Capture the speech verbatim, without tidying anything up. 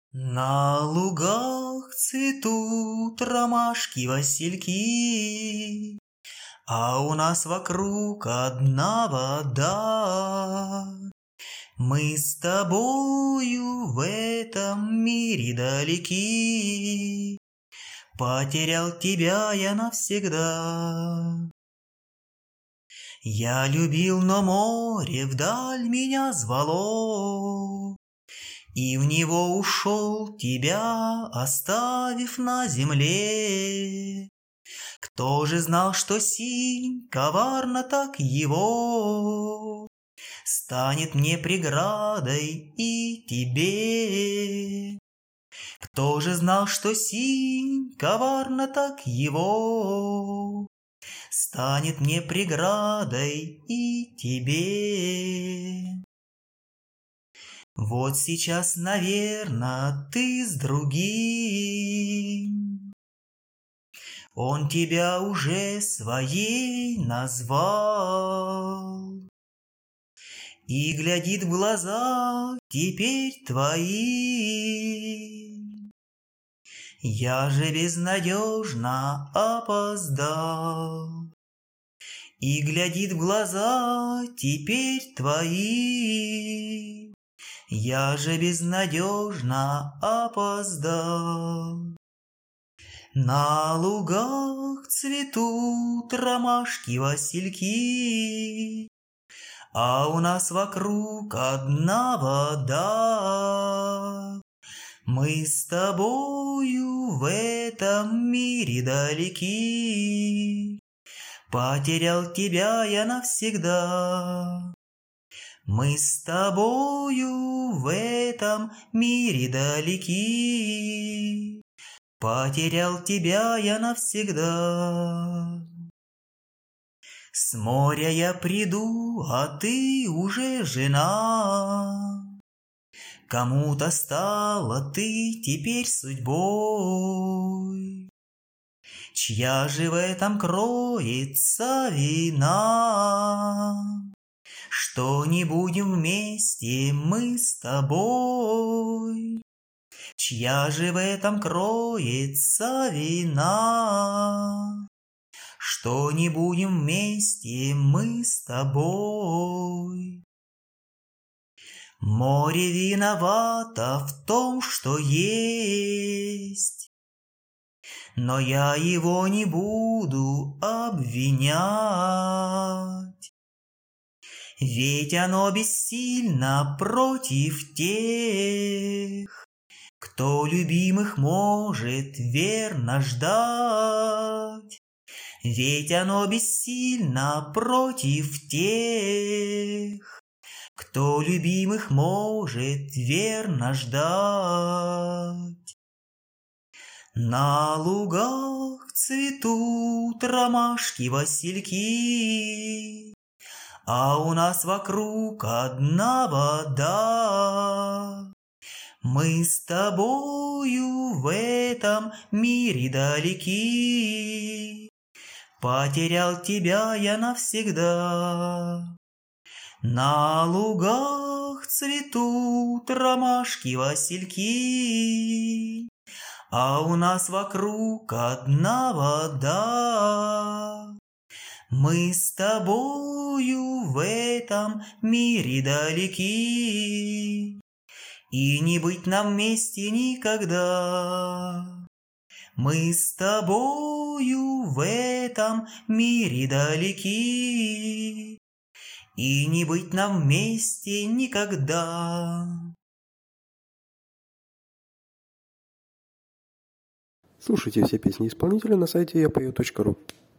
На лугах цветут ромашки, васильки, а у нас вокруг одна вода. Мы с тобою в этом мире далеки, потерял тебя я навсегда. Я любил, но море вдаль меня звало, и в него ушел, тебя оставив на земле. Кто же знал, что синь коварно так его станет мне преградой и тебе? Кто же знал, что синь коварно так его станет мне преградой и тебе? Вот сейчас, наверно, ты с другим, он тебя уже своей назвал и глядит в глаза теперь твои. Я же безнадежно опоздал и глядит в глаза теперь твои. Я же безнадежно опоздал. На лугах цветут ромашки, васильки, а у нас вокруг одна вода. Мы с тобою в этом мире далеки, потерял тебя я навсегда. Мы с тобою в этом мире далеки, потерял тебя я навсегда. С моря я приду, а ты уже жена. Кому-то стала ты теперь судьбой. Чья же в этом кроется вина, что не будем вместе мы с тобой? Чья же в этом кроется вина, что не будем вместе мы с тобой? Море виновато в том, что есть, но я его не буду обвинять. Ведь оно бессильно против тех, кто любимых может верно ждать. Ведь оно бессильно против тех, кто любимых может верно ждать. На лугах цветут ромашки, васильки, а у нас вокруг одна вода. Мы с тобою в этом мире далеки, потерял тебя я навсегда. На лугах цветут ромашки, васильки, а у нас вокруг одна вода. Мы с тобою в этом мире далеки, и не быть нам вместе никогда. Мы с тобою в этом мире далеки, и не быть нам вместе никогда. Слушайте все песни исполнителя на сайте я пою точка ру.